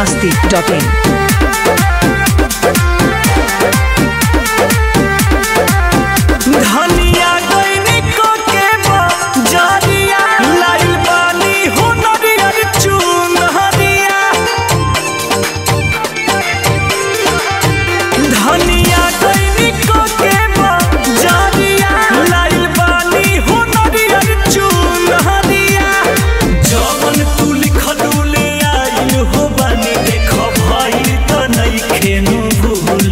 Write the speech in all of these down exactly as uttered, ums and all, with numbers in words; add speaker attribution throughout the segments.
Speaker 1: masti dot in.
Speaker 2: धनिया दैनिको के बजारिया लाइल बानी हो नरियर चुनहरिया। धनिया दैनिको के बजारिया लाइल बानी हो नरियर चुनहरिया। जवन तू लिखलू ले आइल हो बानी देख भाई त नइखे नु भूल।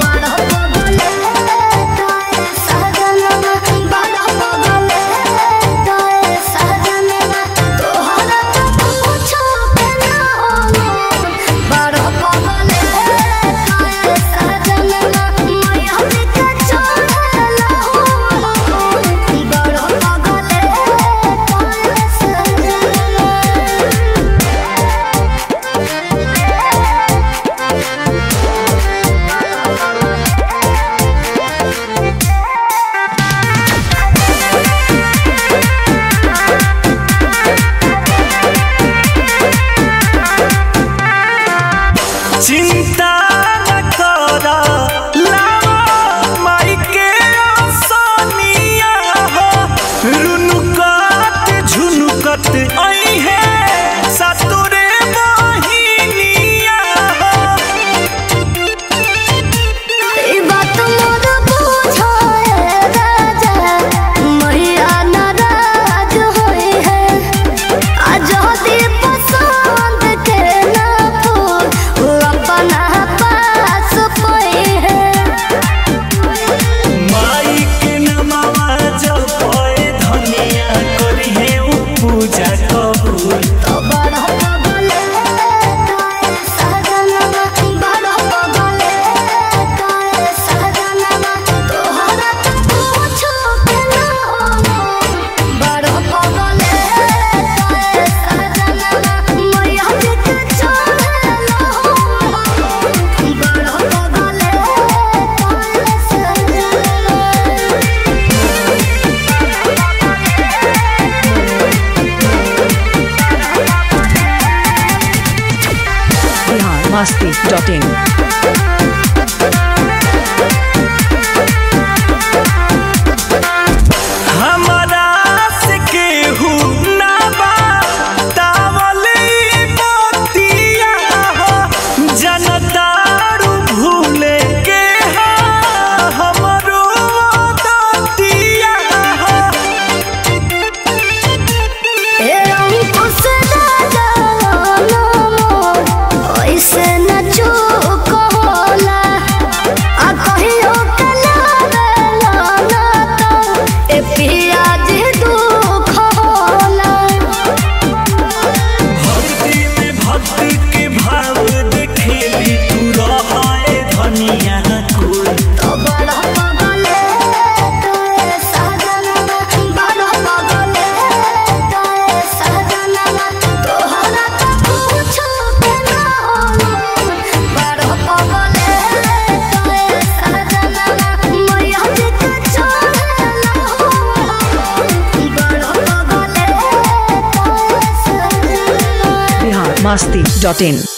Speaker 2: चिंता न कर लावा माई के आसानिया हो। रुनुकत झुनुकत आई है सतुरे बहिनिया हो।
Speaker 3: ई बात मोर बुझाए राजा मैया नाराज होई है। आज होती पसंद के ना फूल अपना पास पई है।
Speaker 2: माई के नमवा जपए धनिया करी है उ पूजा कबूल।
Speaker 3: तो बड़ पगले ताए सजनवा बड़ पगले ताए सजनवा तोहरा तो पूछो के ना हो। बड़ पगले ताए सजनवा मैया जी के चढ़ेला हो। बड़ पगले ताए सजनवा
Speaker 1: Bihar masti dot in.
Speaker 2: हमरा से केहू ना बतावली मोतिया हो। जनतारू भूले के हा हमरो दतिया हो।
Speaker 3: ए अंकुश राजा मोर ऐसे न चूक होला। आ कहियो कलावेला ना तो ए पिया जी दुख होला।
Speaker 2: भक्ति में भक्ति के भाव देखेली तू रहाए धनिया कुल।
Speaker 3: तो बड़ पगले ताए सजनवा बड़ पगले ताए सजनवा तोहरा तो पूछो के ना हो। बड़ पगले ताए सजनवा मैया जी के चढ़ेला हो। बड़ पगले ताए सजनवा
Speaker 1: Bihar masti dot in.